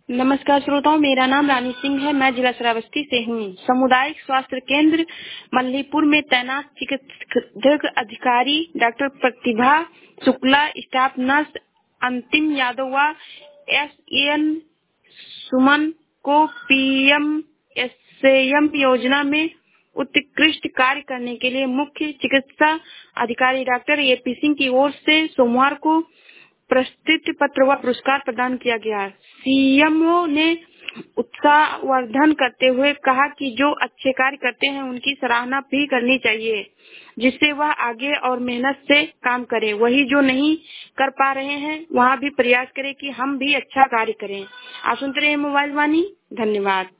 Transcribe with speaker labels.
Speaker 1: नमस्कार श्रोताओं, मेरा नाम रानी सिंह है। मैं जिला श्रावस्ती से हूँ। सामुदायिक स्वास्थ्य केंद्र मल्लीपुर में तैनात चिकित्सक अधिकारी doctor Pratibha Shukla, staff nurse Antim Yadav व SN सुमन को PM-SAM योजना में उत्कृष्ट कार्य करने के लिए मुख्य चिकित्सा अधिकारी डॉक्टर AP सिंह की ओर से सोमवार को प्रशस्ति पत्र व पुरस्कार प्रदान किया गया। CMO ने उत्साहवर्धन करते हुए कहा कि जो अच्छे कार्य करते हैं उनकी सराहना भी करनी चाहिए, जिससे वह आगे और मेहनत से काम करें। वही जो नहीं कर पा रहे हैं वहाँ भी प्रयास करें कि हम भी अच्छा कार्य करें। आप सुनते रहिए मोबाइल वाणी। धन्यवाद।